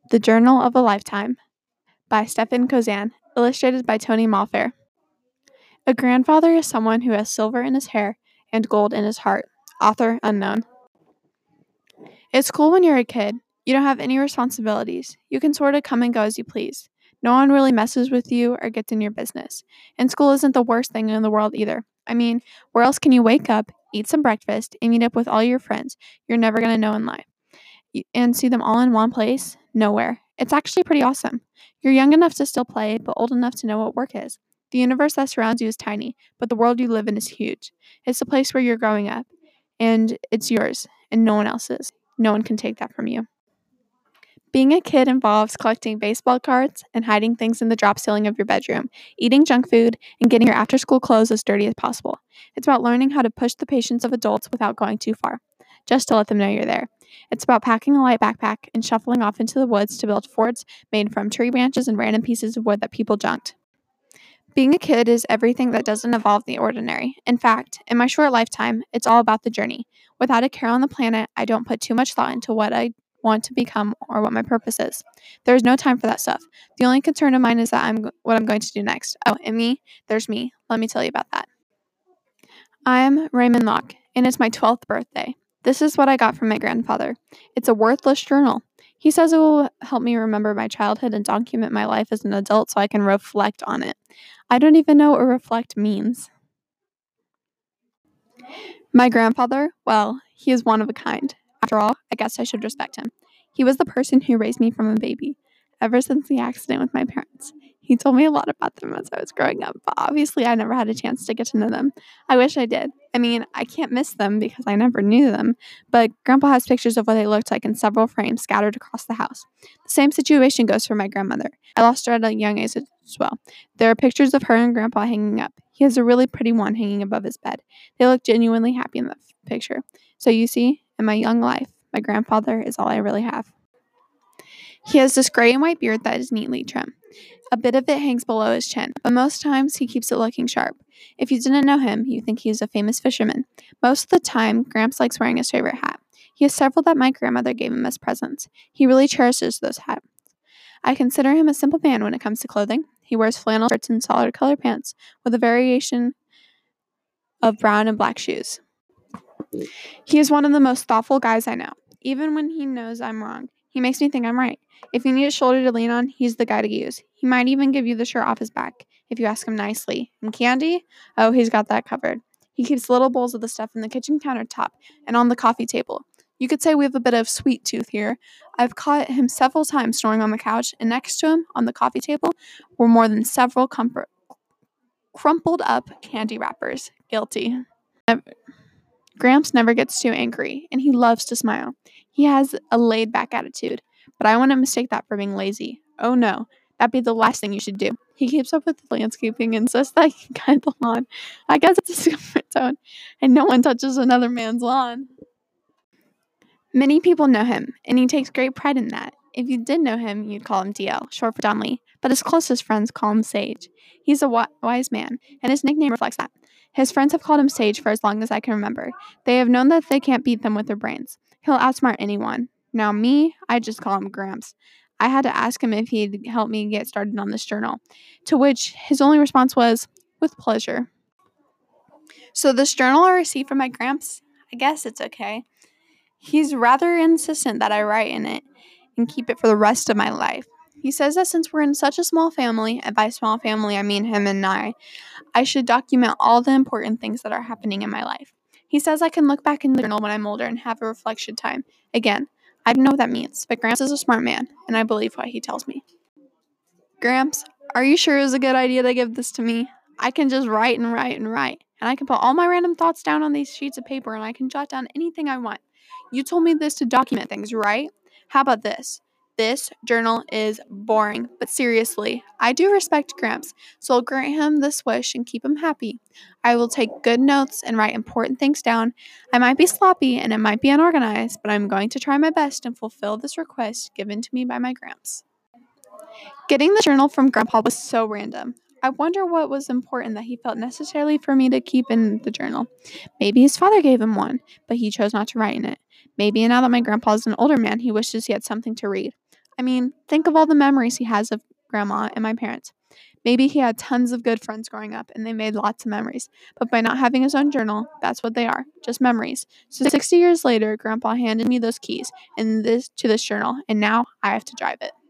The Journal of a Lifetime by Stefan Kozan, illustrated by Tony Malfair. A grandfather is someone who has silver in his hair and gold in his heart. Author unknown. It's cool when you're a kid. You don't have any responsibilities. You can sort of come and go as you please. No one really messes with you or gets in your business. And school isn't the worst thing in the world either. I mean, where else can you wake up, eat some breakfast, and meet up with all your friends you're never going to know in life? And see them all in one place? Nowhere. It's actually pretty awesome. You're young enough to still play, but old enough to know what work is. The universe that surrounds you is tiny, but the world you live in is huge. It's the place where you're growing up, and it's yours, and no one else's. No one can take that from you. Being a kid involves collecting baseball cards and hiding things in the drop ceiling of your bedroom, eating junk food, and getting your after-school clothes as dirty as possible. It's about learning how to push the patience of adults without going too far, just to let them know you're there. It's about packing a light backpack and shuffling off into the woods to build forts made from tree branches and random pieces of wood that people junked. Being a kid is everything that doesn't involve the ordinary. In fact, in my short lifetime, it's all about the journey. Without a care on the planet, I don't put too much thought into what I want to become or what my purpose is. There is no time for that stuff. The only concern of mine is what I'm going to do next. Oh, and me, there's me. Let me tell you about that. I'm Raymond Locke, and it's my 12th birthday. This is what I got from my grandfather. It's a worthless journal. He says it will help me remember my childhood and document my life as an adult so I can reflect on it. I don't even know what reflect means. My grandfather, well, he is one of a kind. After all, I guess I should respect him. He was the person who raised me from a baby, ever since the accident with my parents. He told me a lot about them as I was growing up, but obviously I never had a chance to get to know them. I wish I did. I mean, I can't miss them because I never knew them, but Grandpa has pictures of what they looked like in several frames scattered across the house. The same situation goes for my grandmother. I lost her at a young age as well. There are pictures of her and Grandpa hanging up. He has a really pretty one hanging above his bed. They look genuinely happy in the picture. So you see, in my young life, my grandfather is all I really have. He has this gray and white beard that is neatly trimmed. A bit of it hangs below his chin, but most times he keeps it looking sharp. If you didn't know him, you'd think he is a famous fisherman. Most of the time, Gramps likes wearing his favorite hat. He has several that my grandmother gave him as presents. He really cherishes those hats. I consider him a simple man when it comes to clothing. He wears flannel shirts and solid color pants with a variation of brown and black shoes. He is one of the most thoughtful guys I know. Even when he knows I'm wrong, he makes me think I'm right. If you need a shoulder to lean on, he's the guy to use. He might even give you the shirt off his back if you ask him nicely. And candy? Oh, he's got that covered. He keeps little bowls of the stuff in the kitchen countertop and on the coffee table. You could say we have a bit of sweet tooth here. I've caught him several times snoring on the couch, and next to him on the coffee table were more than several crumpled up candy wrappers. Guilty. Gramps never gets too angry, and he loves to smile. He has a laid-back attitude, but I wouldn't mistake that for being lazy. Oh no, that'd be the last thing you should do. He keeps up with the landscaping and says that he can cut the lawn. I guess it's his comfort zone, and no one touches another man's lawn. Many people know him, and he takes great pride in that. If you did know him, you'd call him DL, short for Donnelly, but his closest friends call him Sage. He's a wise man, and his nickname reflects that. His friends have called him Sage for as long as I can remember. They have known that they can't beat them with their brains. He'll outsmart anyone. Now me, I just call him Gramps. I had to ask him if he'd help me get started on this journal, to which his only response was, with pleasure. So this journal I received from my Gramps, I guess it's okay. He's rather insistent that I write in it and keep it for the rest of my life. He says that since we're in such a small family, and by small family I mean him and I should document all the important things that are happening in my life. He says I can look back in the journal when I'm older and have a reflection time. Again, I don't know what that means, but Gramps is a smart man, and I believe what he tells me. Gramps, are you sure it was a good idea to give this to me? I can just write and write and write, and I can put all my random thoughts down on these sheets of paper, and I can jot down anything I want. You told me this to document things, right? How about this? This journal is boring, but seriously, I do respect Gramps, so I'll grant him this wish and keep him happy. I will take good notes and write important things down. I might be sloppy and it might be unorganized, but I'm going to try my best and fulfill this request given to me by my Gramps. Getting the journal from Grandpa was so random. I wonder what was important that he felt necessarily for me to keep in the journal. Maybe his father gave him one, but he chose not to write in it. Maybe now that my grandpa is an older man, he wishes he had something to read. I mean, think of all the memories he has of grandma and my parents. Maybe he had tons of good friends growing up and they made lots of memories. But by not having his own journal, that's what they are, just memories. So 60 years later, grandpa handed me those keys and this journal, and now I have to drive it.